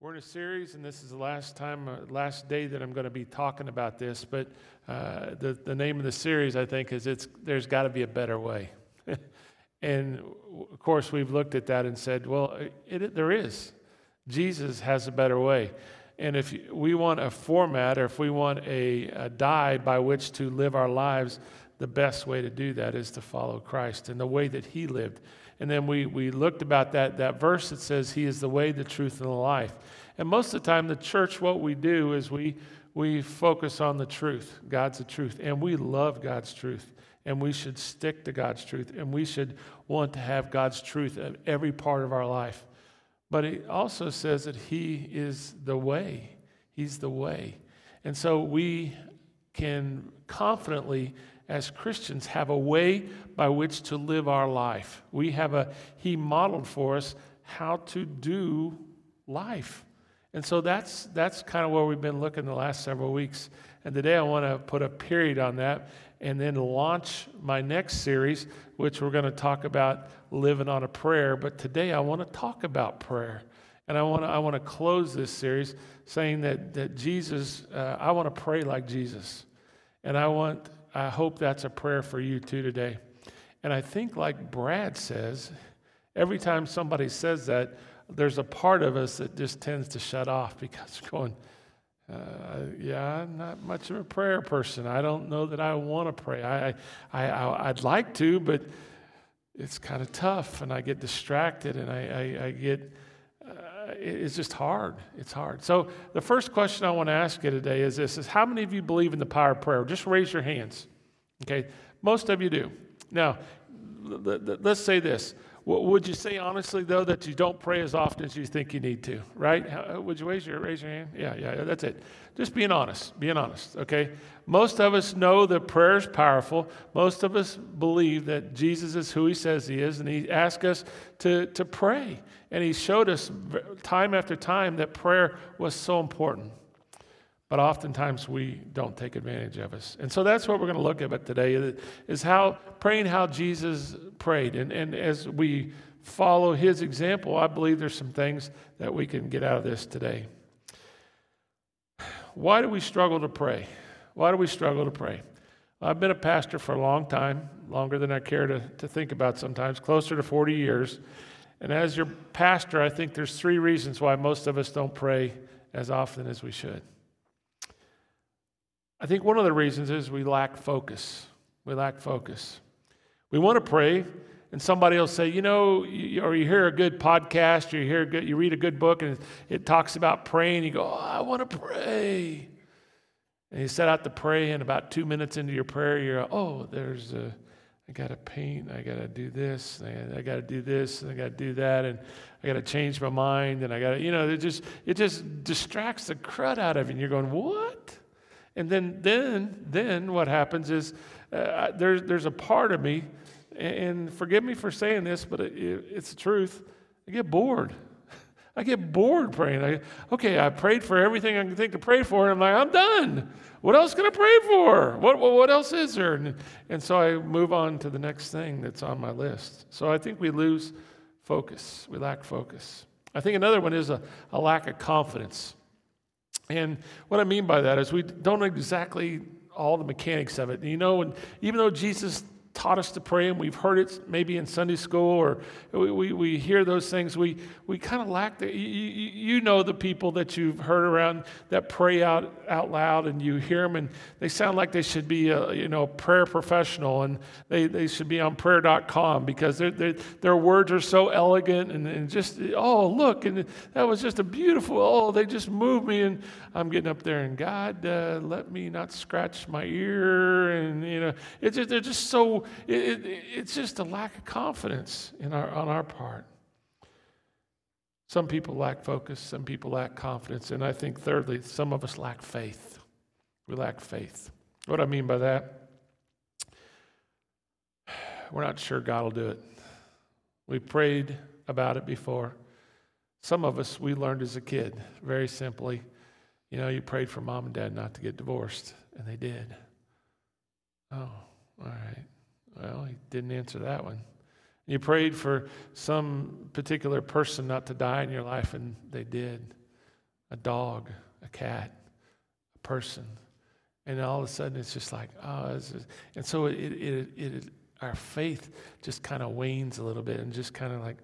We're in a series, and this is the last day that I'm going to be talking about this, but the name of the series, I think, is There's Got to Be a Better Way. And, of course, we've looked at that and said, well, there is. Jesus has a better way. And if we want a format or if we want a guide by which to live our lives, the best way to do that is to follow Christ and the way that he lived. And then we looked about that verse that says he is the way, the truth, and the life. And most of the time, the church, what we do is we focus on the truth. God's the truth. And we love God's truth. And we should stick to God's truth. And we should want to have God's truth at every part of our life. But it also says that he is the way. He's the way. And so we can confidently, as Christians, have a way by which to live our life. He modeled for us how to do life. And so that's kind of where we've been looking the last several weeks. And today I want to put a period on that and then launch my next series, which we're going to talk about living on a prayer. But today I want to talk about prayer. And I want to close this series saying that Jesus, I want to pray like Jesus. And I hope that's a prayer for you too today. And I think, like Brad says, every time somebody says that, there's a part of us that just tends to shut off because we're going, I'm not much of a prayer person. I don't know that I want to pray. I'd like to, but it's kind of tough, and I get distracted, and I get, it's just hard. It's hard. So the first question I want to ask you today is this, is how many of you believe in the power of prayer? Just raise your hands. Okay, most of you do. Now, let's say this. Would you say honestly, though, that you don't pray as often as you think you need to, right? Would you raise your hand? Yeah, that's it. Just being honest, okay? Most of us know that prayer is powerful. Most of us believe that Jesus is who he says he is, and he asked us to pray. And he showed us time after time that prayer was so important. But oftentimes we don't take advantage of us. And so that's what we're going to look at today, is praying how Jesus prayed. And as we follow his example, I believe there's some things that we can get out of this today. Why do we struggle to pray? I've been a pastor for a long time, longer than I care to think about sometimes, closer to 40 years. And as your pastor, I think there's 3 reasons why most of us don't pray as often as we should. I think one of the reasons is we lack focus. We want to pray, and somebody will say, or you hear a good podcast, or you read a good book, and it talks about praying. You go, I want to pray. And you set out to pray, and about 2 minutes into your prayer, you're, I got to paint, I got to do this, I got to do this, and I got to do that, and I got to change my mind, and I got to, it just distracts the crud out of you, and you're going, what? And then what happens is there's a part of me, and forgive me for saying this, but it's the truth. I get bored. I get bored praying. I prayed for everything I can think to pray for, and I'm done. What else can I pray for? What else is there? And so I move on to the next thing that's on my list. So I think we lose focus. We lack focus. I think another one is a lack of confidence. And what I mean by that is we don't know exactly all the mechanics of it. And even though Jesus taught us to pray, and we've heard it maybe in Sunday school, or we hear those things, we kind of lack the, the people that you've heard around that pray out loud, and you hear them, and they sound like they should be a prayer professional, and they should be on prayer.com because their words are so elegant, and just, look, and that was just a beautiful, they just moved me, and I'm getting up there, and God, let me not scratch my ear, and they're just so. It's just a lack of confidence on our part. Some people lack focus, some people lack confidence, and I think thirdly, some of us lack faith. We lack faith. What I mean by that, we're not sure God will do it. We prayed about it before. Some of us, we learned as a kid, very simply, you prayed for mom and dad not to get divorced, and they did. Oh, all right. Well, he didn't answer that one. You prayed for some particular person not to die in your life, and they did. a dog, a cat, a person. And all of a sudden it's just like, and so our faith just kind of wanes a little bit and just kind of like,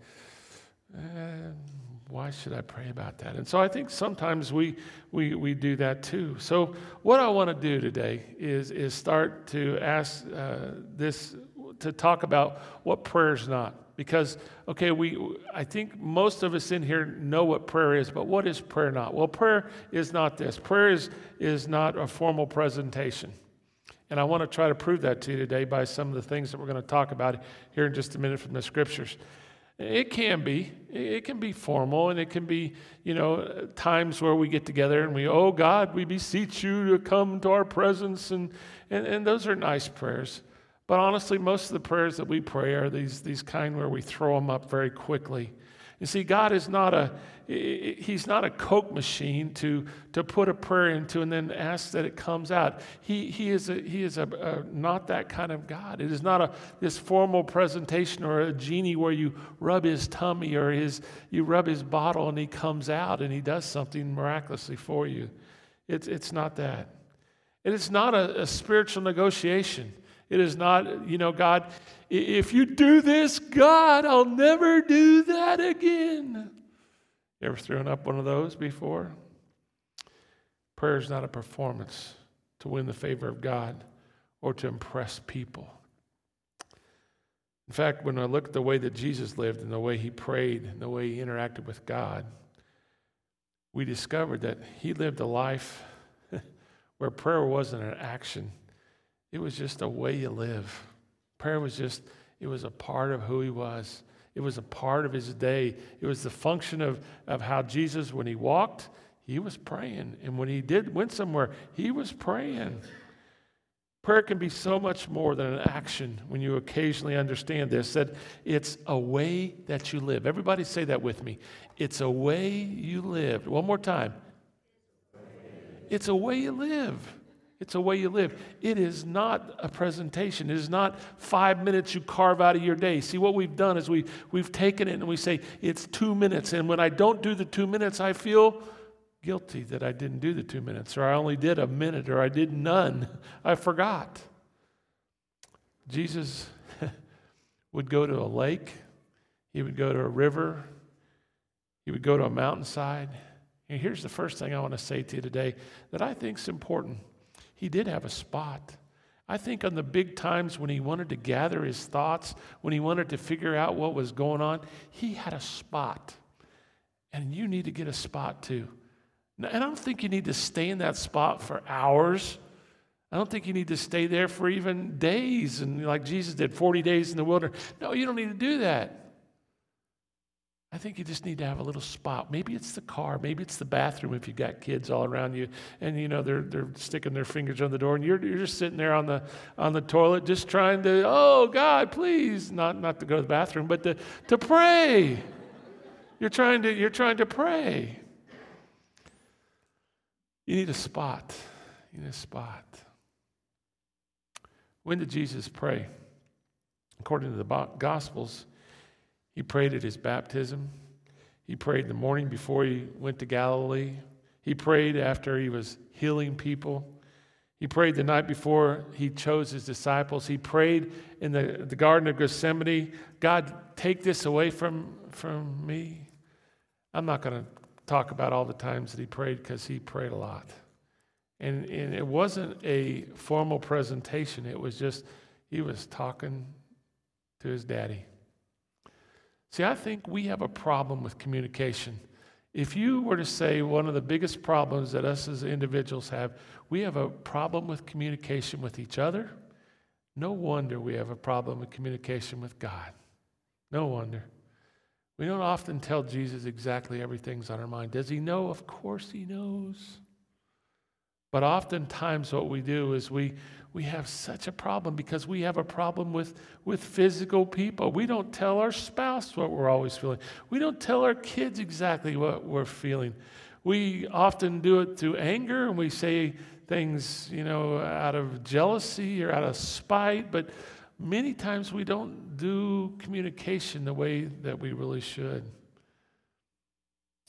why should I pray about that? And so I think sometimes we do that too. So what I want to do today is start to ask to talk about what prayer is not. Because, okay, I think most of us in here know what prayer is, but what is prayer not? Well, prayer is not this. Prayer is not a formal presentation. And I want to try to prove that to you today by some of the things that we're going to talk about here in just a minute from the scriptures. It can be formal, and it can be, times where we get together and oh God, we beseech you to come to our presence, and those are nice prayers. But honestly, most of the prayers that we pray are these kind where we throw them up very quickly. You see, God is He's not a Coke machine to put a prayer into and then ask that it comes out. He is not that kind of God. It is not this formal presentation or a genie where you rub his tummy or you rub his bottle and he comes out and he does something miraculously for you. It's not that. It is not a spiritual negotiation. It is not, God, if you do this, God, I'll never do that again. You ever thrown up one of those before? Prayer is not a performance to win the favor of God or to impress people. In fact, when I look at the way that Jesus lived and the way he prayed and the way he interacted with God, we discovered that he lived a life where prayer wasn't an action. It was just a way you live. Prayer was it was a part of who he was. It was a part of his day. It was the function of how Jesus, when he walked, he was praying. And when he went somewhere, he was praying. Prayer can be so much more than an action when you occasionally understand this, that it's a way that you live. Everybody say that with me. It's a way you live. One more time. It's a way you live. It's a way you live. It is not a presentation. It is not 5 minutes you carve out of your day. See, what we've done is we've taken it and we say, it's 2 minutes. And when I don't do the 2 minutes, I feel guilty that I didn't do the 2 minutes, or I only did a minute, or I did none. I forgot. Jesus would go to a lake. He would go to a river. He would go to a mountainside. And here's the first thing I want to say to you today that I think is important. He did have a spot. I think on the big times when he wanted to gather his thoughts, when he wanted to figure out what was going on, he had a spot. And you need to get a spot too. And I don't think you need to stay in that spot for hours. I don't think you need to stay there for even days, and like Jesus did, 40 days in the wilderness. No, you don't need to do that. I think you just need to have a little spot. Maybe it's the car. Maybe it's the bathroom if you've got kids all around you, and they're sticking their fingers on the door, and you're just sitting there on the toilet, just trying to, oh God, please, not to go to the bathroom, but to pray. You're trying to pray. You need a spot. You need a spot. When did Jesus pray? According to the Gospels, he prayed at his baptism. He prayed the morning before he went to Galilee. He prayed after he was healing people. He prayed the night before he chose his disciples. He prayed in the Garden of Gethsemane, God, take this away from me. I'm not going to talk about all the times that he prayed because he prayed a lot. And it wasn't a formal presentation. It was just, he was talking to his daddy. See, I think we have a problem with communication. If you were to say one of the biggest problems that us as individuals have, we have a problem with communication with each other. No wonder we have a problem with communication with God. No wonder. We don't often tell Jesus exactly everything's on our mind. Does he know? Of course he knows. But oftentimes what we do is we have such a problem because we have a problem with physical people. We don't tell our spouse what we're always feeling. We don't tell our kids exactly what we're feeling. We often do it through anger, and we say things, out of jealousy or out of spite, but many times we don't do communication the way that we really should.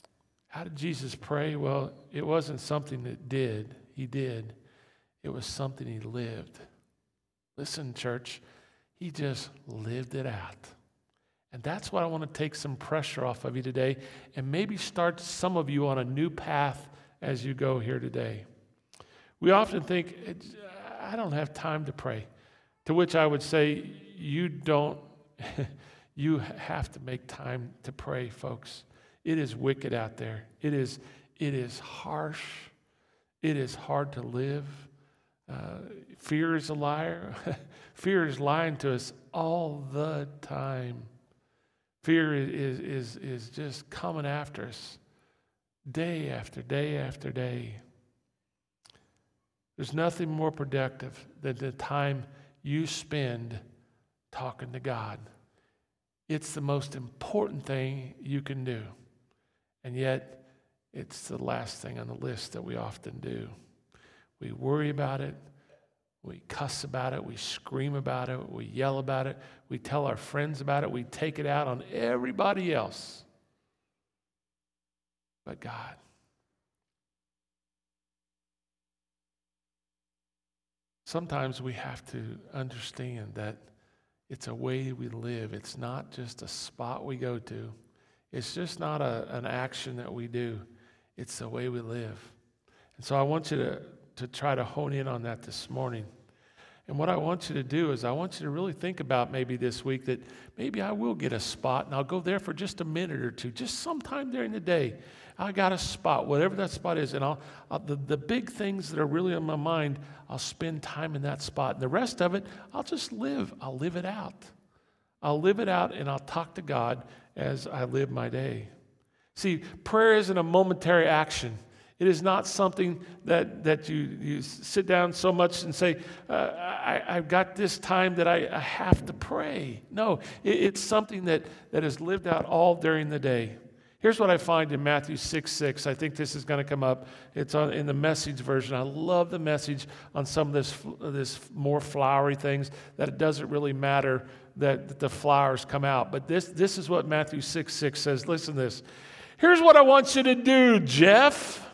How did Jesus pray? Well, it wasn't something that he did. It was something he lived. Listen, church, he just lived it out. And that's what I want to take some pressure off of you today and maybe start some of you on a new path as you go here today. We often think, I don't have time to pray. To which I would say, you don't, you have to make time to pray, folks. It is wicked out there. It is harsh. It is hard to live. Fear is a liar. Fear is lying to us all the time. Fear is just coming after us day after day after day. There's nothing more productive than the time you spend talking to God. It's the most important thing you can do. And yet, it's the last thing on the list that we often do. We worry about it. We cuss about it. We scream about it. We yell about it. We tell our friends about it. We take it out on everybody else but God. Sometimes we have to understand that it's a way we live. It's not just a spot we go to. It's just not an action that we do. It's the way we live. And so I want you to try to hone in on that this morning. And what I want you to do is I want you to really think about maybe this week that maybe I will get a spot and I'll go there for just a minute or two, just sometime during the day. I got a spot, whatever that spot is, and the big things that are really on my mind, I'll spend time in that spot. And the rest of it, I'll just live. I'll live it out. I'll live it out and I'll talk to God as I live my day. See, prayer isn't a momentary action. It is not something that you sit down so much and say, I've got this time that I have to pray. No, it's something that is lived out all during the day. Here's what I find in Matthew 6:6. I think this is going to come up. It's in the Message version. I love the Message on some of this more flowery things, that it doesn't really matter that the flowers come out. But this is what Matthew 6:6 says. Listen to this. Here's what I want you to do, Jeff.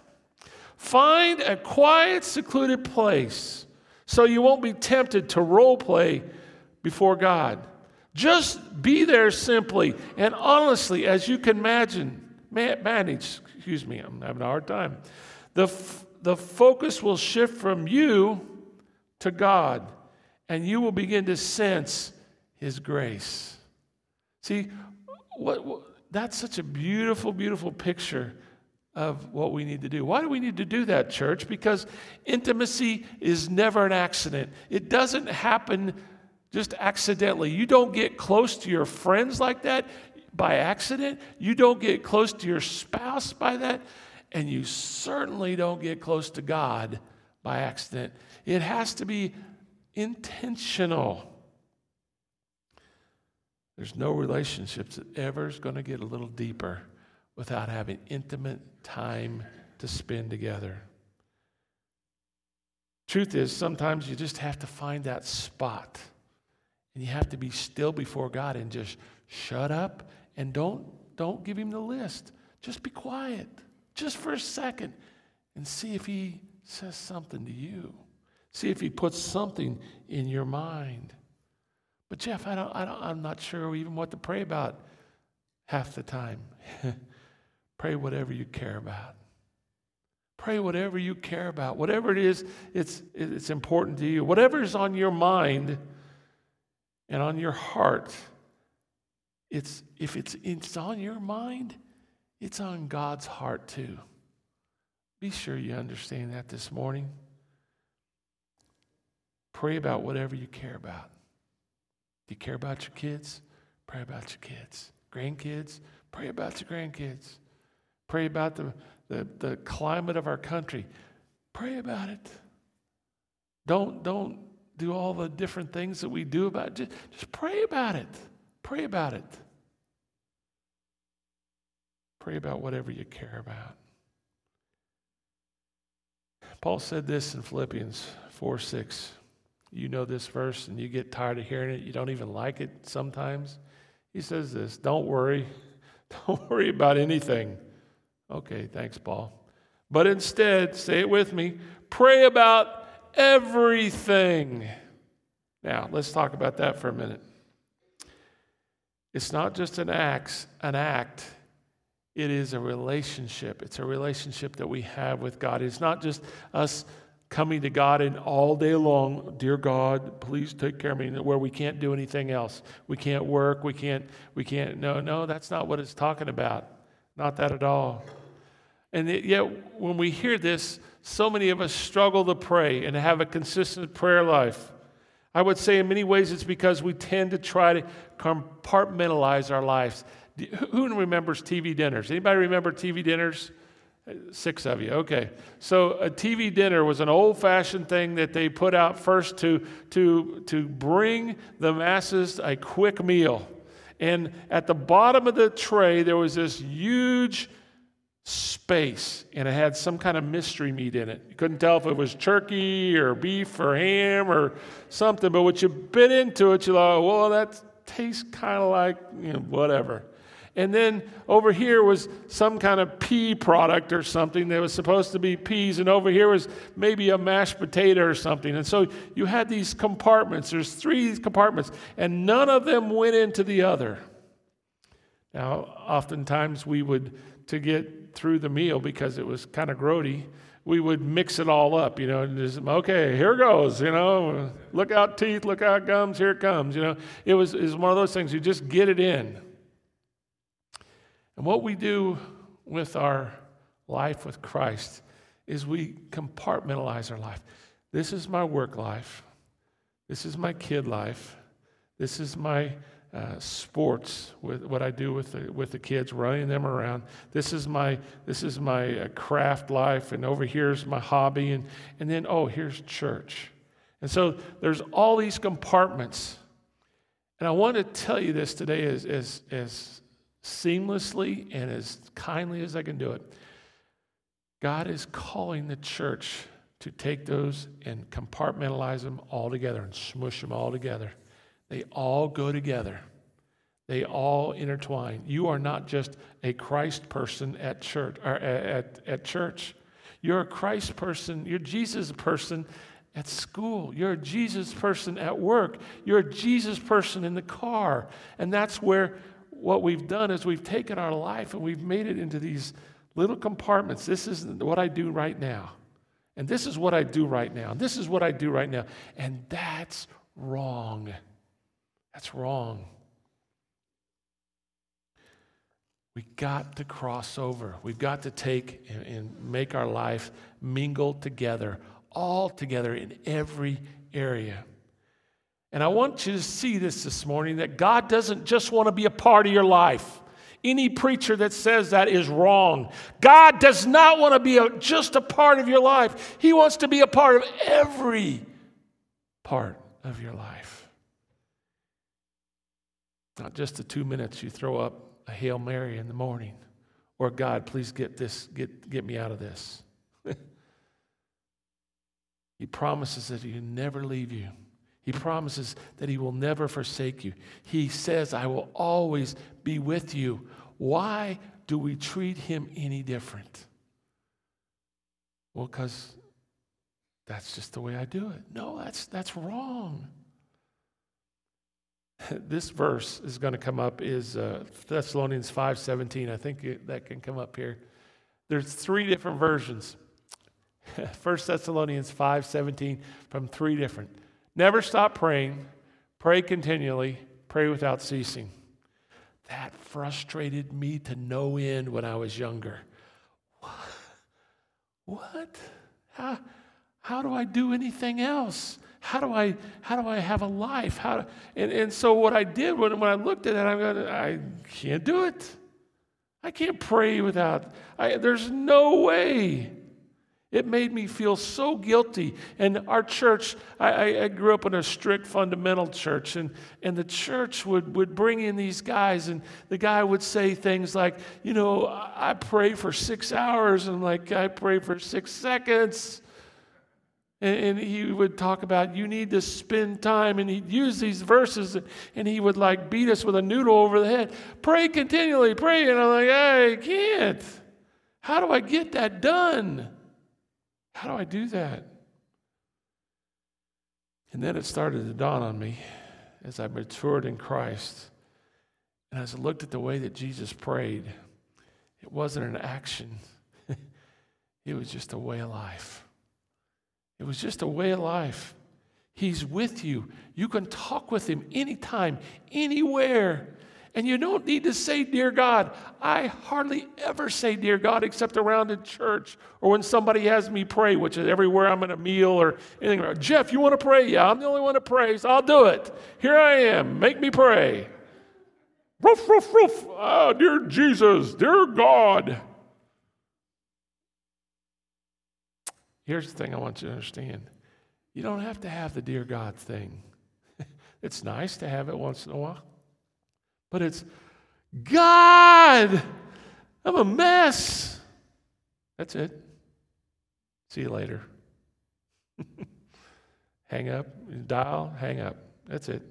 Find a quiet, secluded place so you won't be tempted to role play before God. Just be there simply and honestly as you can manage. Excuse me, I'm having a hard time. The focus will shift from you to God, and you will begin to sense His grace. See, that's such a beautiful, beautiful picture of what we need to do. Why do we need to do that, church? Because intimacy is never an accident. It doesn't happen just accidentally. You don't get close to your friends like that by accident. You don't get close to your spouse by that. And you certainly don't get close to God by accident. It has to be intentional. There's no relationships that ever is going to get a little deeper without having intimate time to spend together. Truth is, sometimes you just have to find that spot. And you have to be still before God and just shut up and don't give Him the list. Just be quiet, just for a second, and see if He says something to you. See if He puts something in your mind. But Jeff, I'm not sure even what to pray about half the time. Pray whatever you care about. Pray whatever you care about. Whatever it is, it's important to you. Whatever is on your mind and on your heart, if it's on your mind, it's on God's heart too. Be sure you understand that this morning. Pray about whatever you care about. Do you care about your kids? Pray about your kids. Grandkids? Pray about your grandkids. Pray about the climate of our country. Pray about it. Don't do all the different things that we do about it. Just pray about it. Pray about it. Pray about whatever you care about. Paul said this in Philippians 4:6. You know this verse and you get tired of hearing it. You don't even like it sometimes. He says this, don't worry. Don't worry about anything. Okay, thanks, Paul. But instead, say it with me, pray about everything. Now, let's talk about that for a minute. It's not just an act. It is a relationship. It's a relationship that we have with God. It's not just us coming to God and all day long, dear God, please take care of me, where we can't do anything else. We can't work. We can't. No, that's not what it's talking about. Not that at all. And yet, when we hear this, so many of us struggle to pray and to have a consistent prayer life. I would say in many ways it's because we tend to try to compartmentalize our lives. Who remembers TV dinners? Anybody remember TV dinners? 6 of you. Okay. So a TV dinner was an old-fashioned thing that they put out first to bring the masses a quick meal. And at the bottom of the tray, there was this huge space, and it had some kind of mystery meat in it. You couldn't tell if it was turkey or beef or ham or something, but when you bit into it, you're like, well, that tastes kind of like, whatever. And then over here was some kind of pea product or something that was supposed to be peas, and over here was maybe a mashed potato or something. And so you had these compartments. There's 3 compartments, and none of them went into the other. Now, oftentimes we would, to get through the meal because it was kind of grody, we would mix it all up, and just, okay, here goes, look out teeth, look out gums, here it comes, It was one of those things, you just get it in. And what we do with our life with Christ is we compartmentalize our life. This is my work life. This is my kid life. This is my sports, with what I do with the kids, running them around. This is my craft life, and over here's my hobby, and then here's church. And so there's all these compartments. And I want to tell you this today as seamlessly and as kindly as I can do it. God is calling the church to take those and compartmentalize them all together and smush them all together. They all go together. They all intertwine. You are not just a Christ person at church. You're a Christ person. You're a Jesus person at school. You're a Jesus person at work. You're a Jesus person in the car. And that's where what we've done is we've taken our life and we've made it into these little compartments. This is what I do right now. And this is what I do right now. And this is what I do right now. And that's wrong. That's wrong. We got to cross over. We've got to take and make our life mingle together, all together in every area. And I want you to see this morning, that God doesn't just want to be a part of your life. Any preacher that says that is wrong. God does not want to be just a part of your life. He wants to be a part of every part of your life. Not just the 2 minutes you throw up a Hail Mary in the morning, or God, please get me out of this. He promises that He will never leave you. He promises that He will never forsake you. He says, I will always be with you. Why do we treat Him any different? Well, because that's just the way I do it. No, that's wrong. This verse is going to come up is Thessalonians 5:17. I think that can come up here. There's 3 different versions. 1 Thessalonians 5:17 from 3 different. Never stop praying. Pray continually. Pray without ceasing. That frustrated me to no end when I was younger. What? How do I do anything else? How do I have a life? And so what I did when I looked at it, I can't do it. I can't pray without. There's no way. It made me feel so guilty. And our church, I grew up in a strict fundamental church, and the church would bring in these guys, and the guy would say things like, I pray for 6 hours, and I'm like, I pray for 6 seconds. And he would talk about, you need to spend time, and he'd use these verses, and he would beat us with a noodle over the head. Pray continually, pray. And I'm like, I can't. How do I get that done? How do I do that? And then it started to dawn on me as I matured in Christ. And as I looked at the way that Jesus prayed, it wasn't an action. It was just a way of life. It was just a way of life. He's with you. You can talk with him anytime, anywhere. And you don't need to say, dear God. I hardly ever say, dear God, except around in church or when somebody has me pray, which is everywhere I'm at a meal or anything. Jeff, you want to pray? Yeah, I'm the only one to pray, so I'll do it. Here I am. Make me pray. Roof, roof, roof. Oh, dear Jesus, dear God. Here's the thing I want you to understand. You don't have to have the dear God thing. It's nice to have it once in a while. But it's, God, I'm a mess. That's it. See you later. Hang up, dial, hang up. That's it.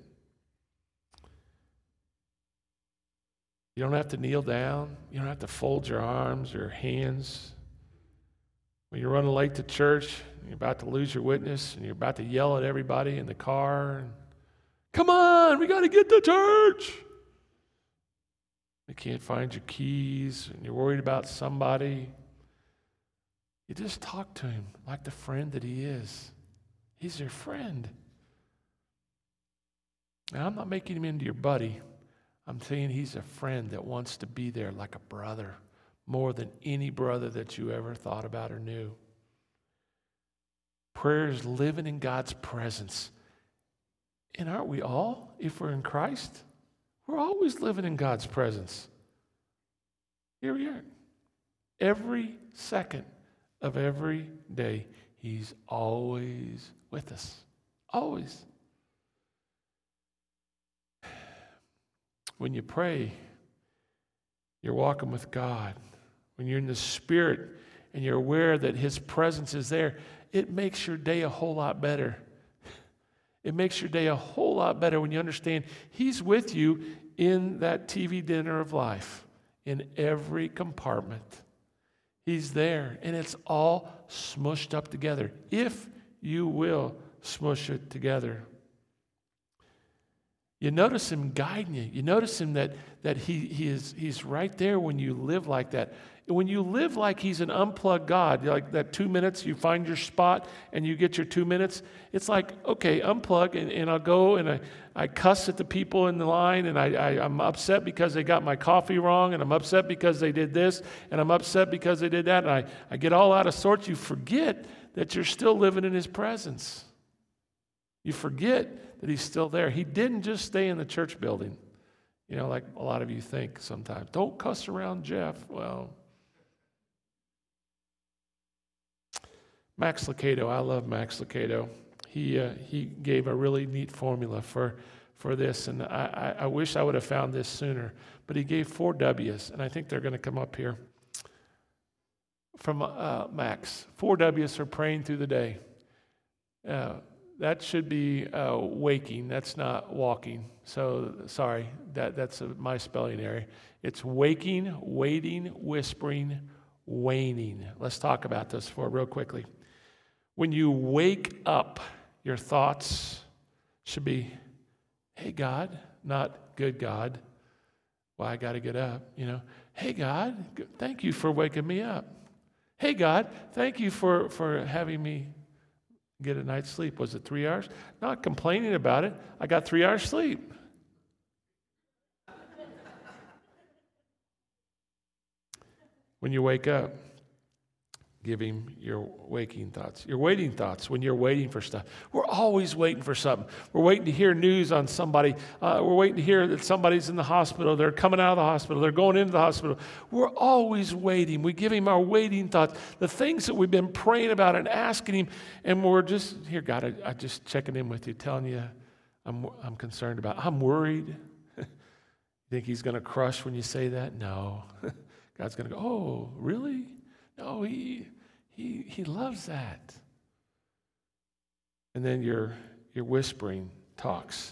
You don't have to kneel down. You don't have to fold your arms or hands. When you're running late to church, you're about to lose your witness, and you're about to yell at everybody in the car. And, come on, we got to get to church. You can't find your keys, and you're worried about somebody. You just talk to him like the friend that he is. He's your friend. Now, I'm not making him into your buddy. I'm saying he's a friend that wants to be there like a brother, more than any brother that you ever thought about or knew. Prayer is living in God's presence. And aren't we all, if we're in Christ? We're always living in God's presence. Here we are. Every second of every day, he's always with us. Always. When you pray, you're walking with God. When you're in the Spirit and you're aware that his presence is there, it makes your day a whole lot better. It makes your day a whole lot better when you understand he's with you in that TV dinner of life, in every compartment. He's there, and it's all smushed up together, if you will smush it together. You notice him guiding you. You notice him that he's right there when you live like that. When you live like he's an unplugged God, like that 2 minutes, you find your spot and you get your 2 minutes. It's like, okay, unplug, and I'll go and I cuss at the people in the line, and I'm upset because they got my coffee wrong, and I'm upset because they did this, and I'm upset because they did that, and I get all out of sorts. You forget that you're still living in his presence. You forget that he's still there. He didn't just stay in the church building, like a lot of you think sometimes. Don't cuss around Jeff. Well, Max Lucado, I love Max Lucado. He gave a really neat formula for this, and I wish I would have found this sooner. But he gave 4 W's, and I think they're going to come up here from Max. 4 W's for praying through the day. That should be waking. That's not walking. So sorry, that's my spelling error. It's waking, waiting, whispering, waning. Let's talk about this real quickly. When you wake up, your thoughts should be, hey, God, not good God. Well, I got to get up, Hey, God, thank you for waking me up. Hey, God, thank you for having me get a night's sleep. Was it 3 hours? Not complaining about it. I got 3 hours sleep. When you wake up, give him your waking thoughts, your waiting thoughts when you're waiting for stuff. We're always waiting for something. We're waiting to hear news on somebody. We're waiting to hear that somebody's in the hospital. They're coming out of the hospital. They're going into the hospital. We're always waiting. We give him our waiting thoughts, the things that we've been praying about and asking him, and we're just, here, God, I'm just checking in with you, telling you I'm concerned about. I'm worried. You think he's going to crush when you say that? No. God's going to go, oh, really? No, he loves that. And then your whispering talks.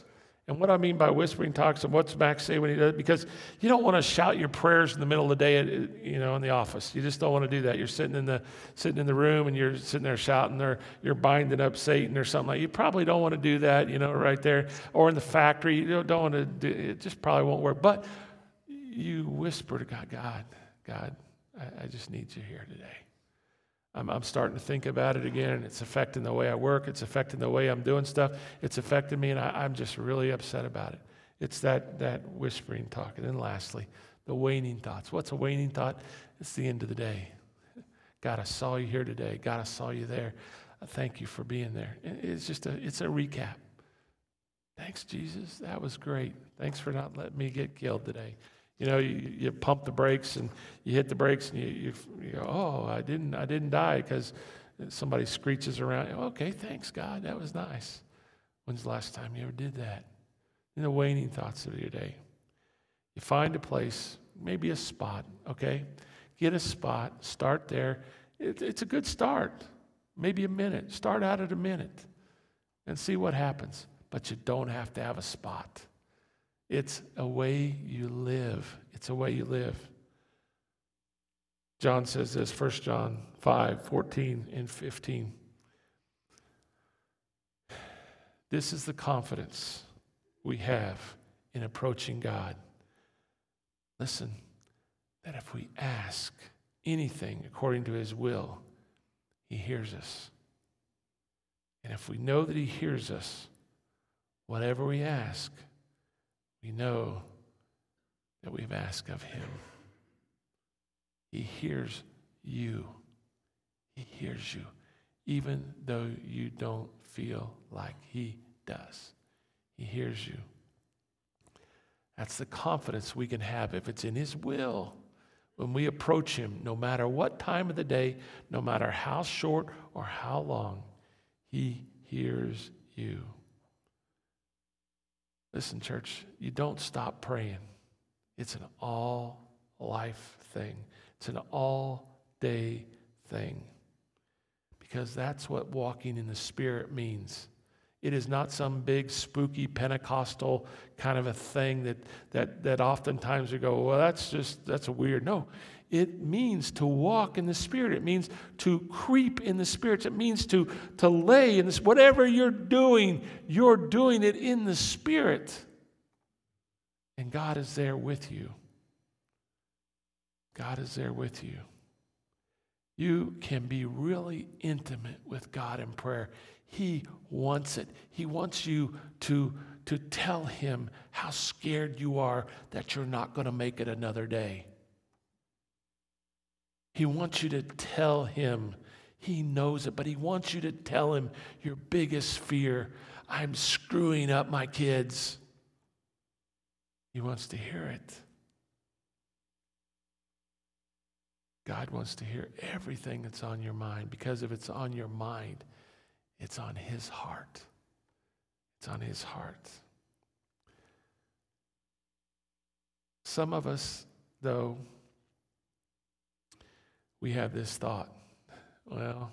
And what I mean by whispering talks and what's Max say when he does it, because you don't want to shout your prayers in the middle of the day, in the office. You just don't want to do that. You're sitting in the room and you're sitting there shouting, or you're binding up Satan or something like that. You probably don't want to do that, right there. Or in the factory, you don't want to do it. Just probably won't work. But you whisper to God, God, I just need you here today. I'm starting to think about it again, and it's affecting the way I work. It's affecting the way I'm doing stuff. It's affecting me, and I'm just really upset about it. It's that whispering talk. And then lastly, the waning thoughts. What's a waning thought? It's the end of the day. God, I saw you here today. God, I saw you there. Thank you for being there. It's a recap. Thanks, Jesus. That was great. Thanks for not letting me get killed today. You pump the brakes and you hit the brakes and you go, oh, I didn't die because somebody screeches around. Okay, thanks, God. That was nice. When's the last time you ever did that? In the waning thoughts of your day. You find a place, maybe a spot, okay? Get a spot, start there. It's a good start. Maybe a minute. Start out at a minute and see what happens. But you don't have to have a spot. It's a way you live. It's a way you live. John says this, 1 John 5:14 and 15. This is the confidence we have in approaching God. Listen, that if we ask anything according to his will, he hears us. And if we know that he hears us, whatever we ask, we know that we've asked of him. He hears you. He hears you, even though you don't feel like he does. He hears you. That's the confidence we can have if it's in his will. When we approach him, no matter what time of the day, no matter how short or how long, he hears you. Listen, church, you don't stop praying. It's an all-life thing. It's an all-day thing. Because that's what walking in the Spirit means. It is not some big, spooky, Pentecostal kind of a thing that oftentimes we go, well, that's weird. No, it means to walk in the Spirit. It means to creep in the Spirit. It means to lay in this. Whatever you're doing it in the Spirit. And God is there with you. God is there with you. You can be really intimate with God in prayer. He wants it. He wants you to tell him how scared you are that you're not going to make it another day. He wants you to tell him. He knows it, but he wants you to tell him your biggest fear. I'm screwing up my kids. He wants to hear it. God wants to hear everything that's on your mind, because if it's on your mind, it's on his heart. It's on his heart. Some of us, though, we have this thought, well,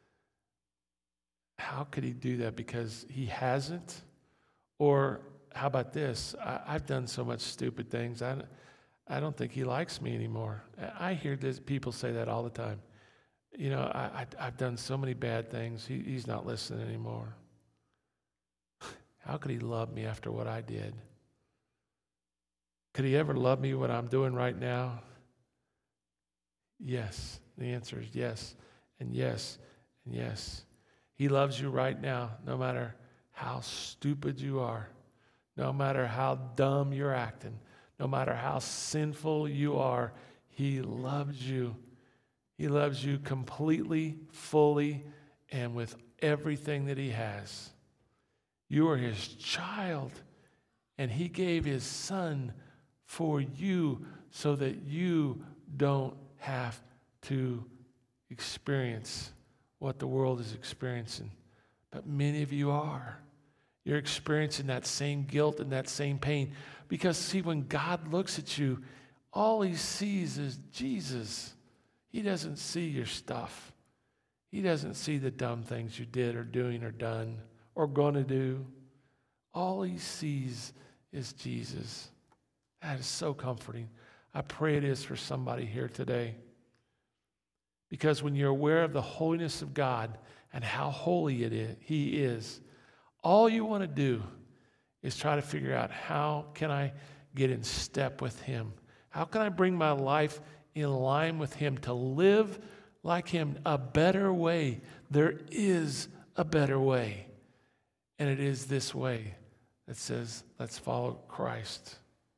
how could he do that? Because he hasn't? Or how about this? I've done so much stupid things. I don't think he likes me anymore. I hear people say that all the time. I've done so many bad things. He's not listening anymore. How could he love me after what I did? Could he ever love me what I'm doing right now? Yes. The answer is yes, and yes, and yes. He loves you right now, no matter how stupid you are, no matter how dumb you're acting, no matter how sinful you are. He loves you. He loves you completely, fully, and with everything that he has. You are his child, and he gave his son for you so that you don't have to experience what the world is experiencing. But many of you are. You're experiencing that same guilt and that same pain. Because, see, when God looks at you, all he sees is Jesus. He doesn't see your stuff. He doesn't see the dumb things you did or doing or done or going to do. All he sees is Jesus. That is so comforting. I pray it is for somebody here today. Because when you're aware of the holiness of God and how holy he is, all you want to do is try to figure out, how can I get in step with him? How can I bring my life in line with him to live like him? A better way. There is a better way. And it is this way that says, let's follow Christ.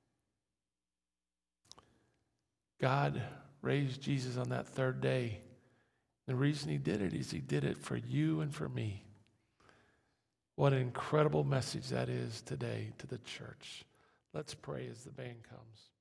God raised Jesus on that third day. The reason he did it is he did it for you and for me. What an incredible message that is today to the church. Let's pray as the band comes.